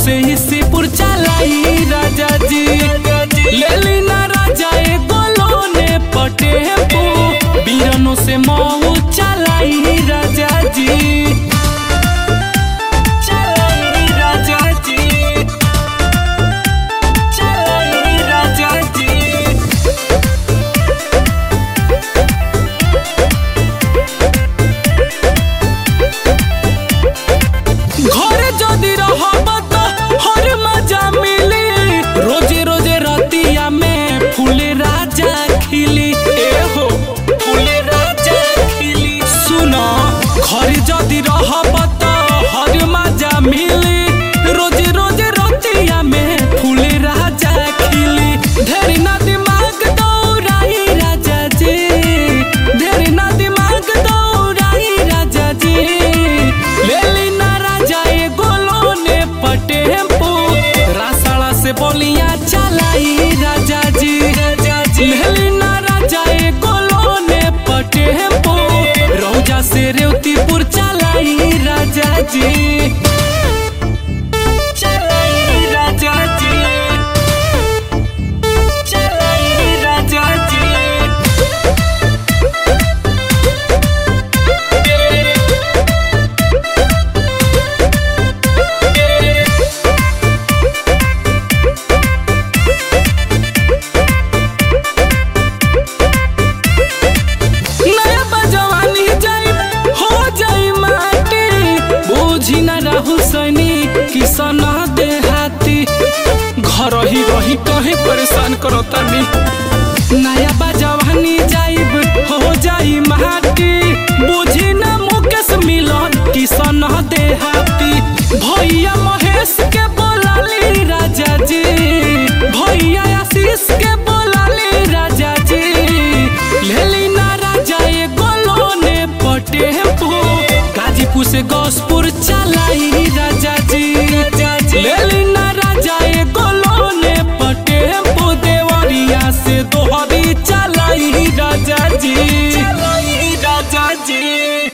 से हिस्सीपुर चलाई राजा जी। ले ली ना राजा एगो लोने पटेपो, बीरनो से मऊ चलाई राजा जी। चलाई राजा जी, चलाई राजा जी। घरे जदि रहब त हर मजा मिली, रोजे रोजे रतिया में फूले राजा खिली। एहो फूले राजा खिली, सुनो घरे जदि रहब त हर मजा मिली, रोजे रोजे रतिया में फूले राजा खिली। ढेरी ना दिमाग दौड़ाई राजा जी, ढेरी ना दिमाग दौड़ाई राजा जी। ले ली ना राजा एगो लोने पटेपो, रासाला से बोलिया चलाई राजा जी। ले ली ना राजा एगो लोने पटेपो, रौजा से रेवतीपुर चलाई राजा जी। चलाई राजा जी, चलाई राजा जी। नया बजवानी जाई हो जाई माटी, बूझी ना राहुल सैनी किसन देहाती। घर ही रही कहीं परेशान करो तनी, नया बजवानी जाइब हो जाई माटी, बूझी ना मुकेश मिलन किसन देहाती। भैया महेश के बोलाली राजा जी, भैया आशीष के बोलाली राजा जी। ले ली ना राजा एगो लोने पटेपो, गाजीपुर से गौसपुर चलाई राजा जी। ले ली ना राजा एगो लोने पटेपो, देवरिया से दोहरी चलाई राजा जी। चलाई राजा जी।